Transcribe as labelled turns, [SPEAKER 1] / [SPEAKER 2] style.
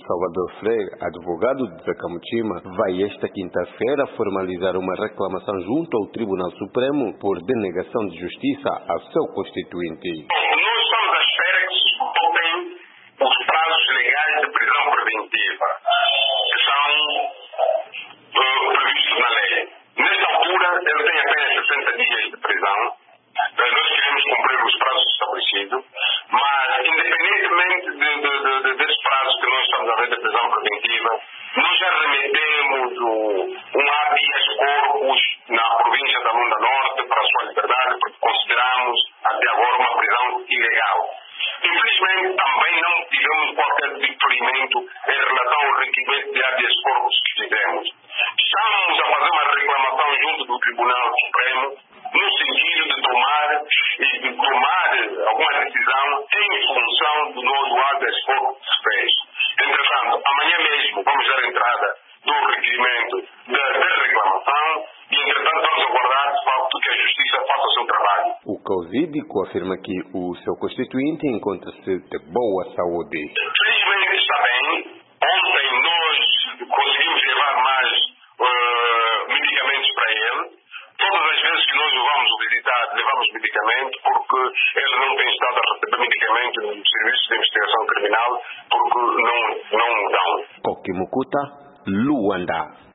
[SPEAKER 1] Salvador Freire, advogado de Zacamutima, vai esta quinta-feira formalizar uma reclamação junto ao Tribunal Supremo por denegação de justiça ao seu constituinte.
[SPEAKER 2] Nós estamos à espera que se voltem os prazos legais de prisão preventiva, que são previstos na lei. Nesta altura, ele tem apenas 60 dias de prisão. Nós queremos cumprir os prazos estabelecidos, mas independentemente desses prazos que nós estamos a ver de prisão preventiva, nós já remetemos um habeas corpus na província da Lunda Norte para a sua liberdade, porque consideramos até agora uma prisão ilegal. Infelizmente, também não tivemos qualquer deferimento em relação ao requerimento de habeas corpus que fizemos. Estamos a fazer uma reclamação junto do Tribunal Supremo, no sentido de tomar alguma decisão em função do novo habeas corpus que se fez. Entretanto, amanhã mesmo vamos dar entrada do requerimento da reclamação e, entretanto, vamos aguardar de facto que a Justiça faça o seu trabalho.
[SPEAKER 1] O causídico afirma que o seu constituinte encontra-se de boa saúde.
[SPEAKER 2] Felizmente está bem. Ontem nós conseguimos levar mais medicamentos para ele. Todas as vezes que nós o vamos visitar, levamos medicamento, porque ele não tem estado a receber medicamento no Serviço de Investigação Criminal, porque não dão.
[SPEAKER 1] Kokimukuta, Luanda.